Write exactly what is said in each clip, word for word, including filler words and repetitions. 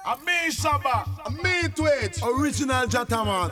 A me Shabba. A me Twitch. Original Jataman.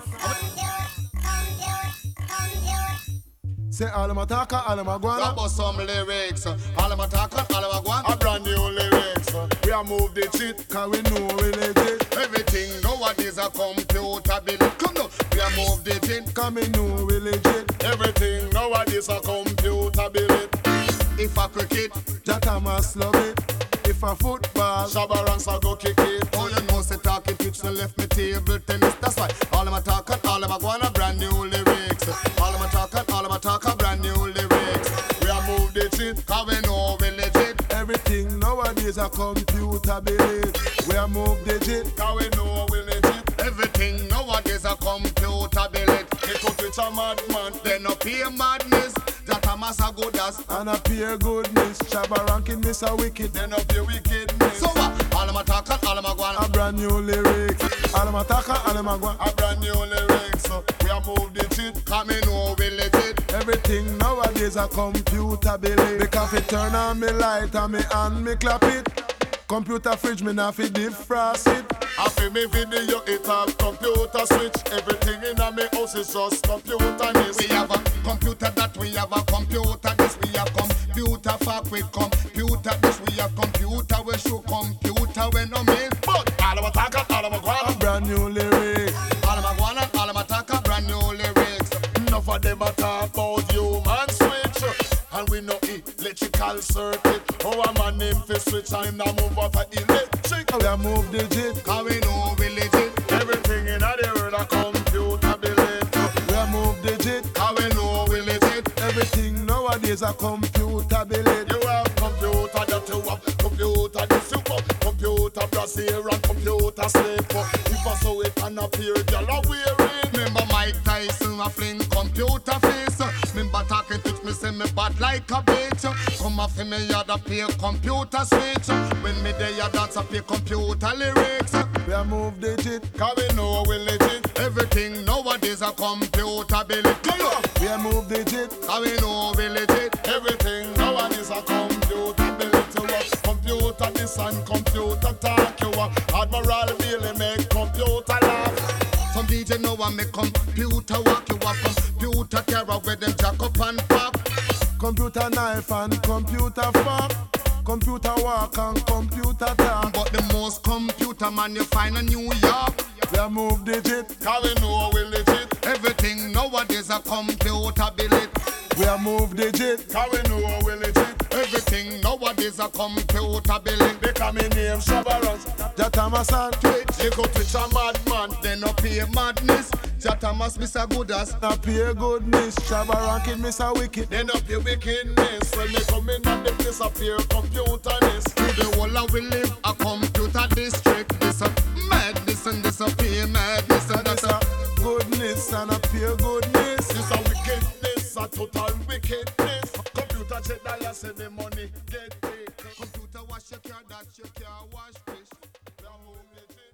Say all of my talker, all of my guana. About some lyrics. All of my talker, all of my guana. A brand new lyrics. We a move the cheat, cause we know we legit. Everything nowadays a computer build. Come now, we a move the cheat, cause we know we legit. Everything nowadays a computer build. If a cricket, Jatamas love it. If a football, Shabba Ranks a go kick it. Oh, you know, say talking Twitch no left me table tennis. That's why all of my talking, all of my guana, brand new lyrics. All of my talking, all of my talking, brand new lyrics. We a move the cheat, cause we know we legit. Everything nowadays a computer build. We a move the jet, cause we know we legit. Everything nowadays a computer build. They go Twitch a madman, they no pay madness. Jatamas a good as and a pure goodness. Shabba ranking miss a wicked, they no pay wickedness. So what? Uh, all of my talking, all of my guana. A brand new lyrics. All of my talking, all of my guana. A brand new lyrics. So we a move the cheat, cause me know we legit. Everything nowadays a computer build. Because it turn on me light and me and me clap it. Computer fridge me not fi defrost it. I feel me video it have computer switch. Everything in a me house is just computer this. We have a computer that, we have a computer this. We have computer fuck with computer this. We have computer we show computer when no mean. But all of my talk, all of my guana, a brand new lyrics. All of my guana, all of my talk, brand new lyrics. Enough of them a talk about human switch. And we know electrical circuit. Oh, a man name for switch and him now move off a electric. We a move the jet, cause we know we legit. Everything in a the world a computer build. We a move the jet, cause we know we legit. Everything nowadays a computer build. You have computer that you have, computer this you have, computer Brazil and computer slave. If I saw it and appear, y'all are wearing. Remember Mike Tyson a fling computer face. Remember talking to me say me bad like a bitch. Come off in me yard a play computer switch. When me there ya dance a play computer lyrics. We a move the jet, cause we know we legit. Everything nowadays a computer build. Come on. We a move the jet, cause we know we legit. Everything nowadays a computer build. You have computer this and computer talk. You have Admiral Bailey make computer laugh. Some D J know I make computer walk. You have computer terror where them jack up and pop. computer knife and computer fork. Computer walk and computer talk. But the most computer man you find in New York. We a move the jet, cause we know we legit. Everything nowadays a computer build. we a move the jet, cause we know we legit. Everything nowadays a computer build. Because me name Shabba Ranks, Jatamas and Twitch. You go Twitch a madman, They no pay madness. Jatamas miss a good as. a pure goodness. Shabba ranking miss a wicked. then up your wickedness. When me come in and the place appear computerness. To the whole of we live a computer district. This a madness and this a pay madness and that's a goodness and a pure goodness. This a wickedness, a total wickedness. Computer check that you say the money get paid. computer wash your car, that your car wash fish. We are moving it.